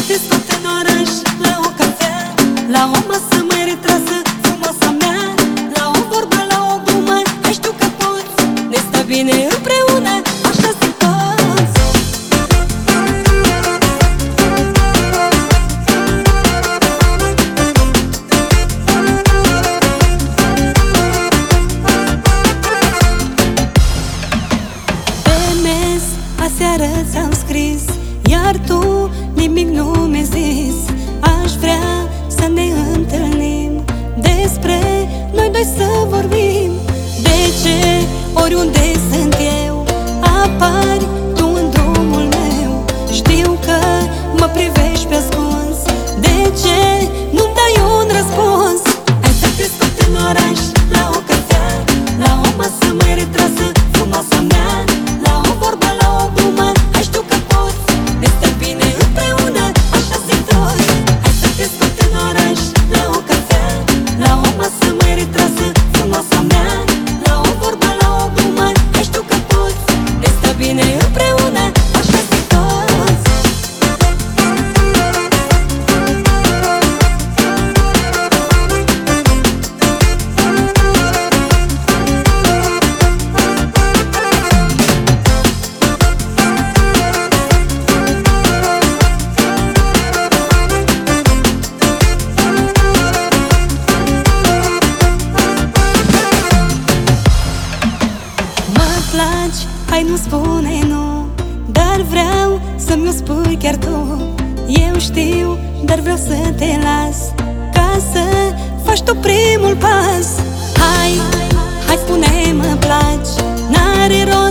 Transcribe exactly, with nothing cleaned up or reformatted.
scris tot în oraș, la o cafea, la o masă mai retrasă, frumoasa mea. La o vorbă, la o glumă, ai știu că poți, ne stă bine împreună, așa zic toți. Pe mes, aseară ți-am scris, iar tu nimic nu mi-ai zis. Aș vrea să ne întâlnim, despre noi doi să vorbim. De ce oriunde sunt eu, apari tu în drumul meu? Știu că mă privești pe ascuns, de ce nu-mi dai un răspuns? Ai să crezi tot în oraș, la o cafea, la o masă mai retrasă, frumoasa mea. La o vorbă, la o glumă, ai știu că poți, ne stă bine împreună, așa zic toți. Hai să crezi tot în oraș, la o cafea, la o masă mai retrasă, frumoasa mea. La o vorbă, la o glumă, ai știu că poți, ne stă bine împreună, așa zic toți. Hai, nu spune nu, dar vreau să-mi o spui chiar tu. Eu știu, dar vreau să te las, ca să faci tu primul pas. Hai, hai spune-mă place, n-are rost